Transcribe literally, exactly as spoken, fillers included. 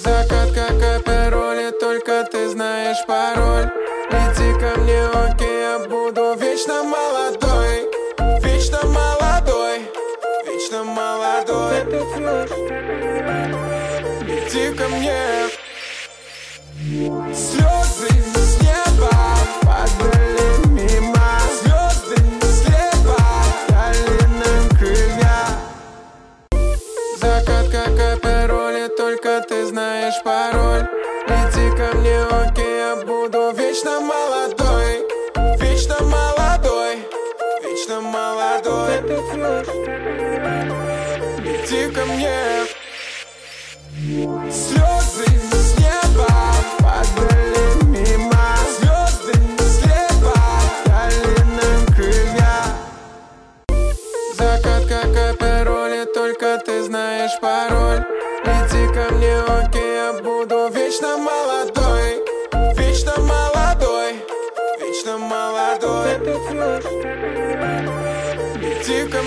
Закат как апероли, только ты знаешь пароль. Иди ко мне, окей, я буду вечно молодой. Вечно молодой, вечно молодой. Иди ко мне. Слезы с неба падали мимо. Звезды слева дали нам крылья. Закат как апероли, только ты знаешь пароль. Иди ко мне, окей, я буду вечно молодой. Вечно молодой, вечно молодой. Иди ко мне. Слезы с неба падали мимо. Звезды слева дали нам крылья. Закат как апероли, только ты знаешь пароль. Иди ко мне, окей, я буду вечно молодой. Вечно молодой, вечно молодой. Иди ко мне.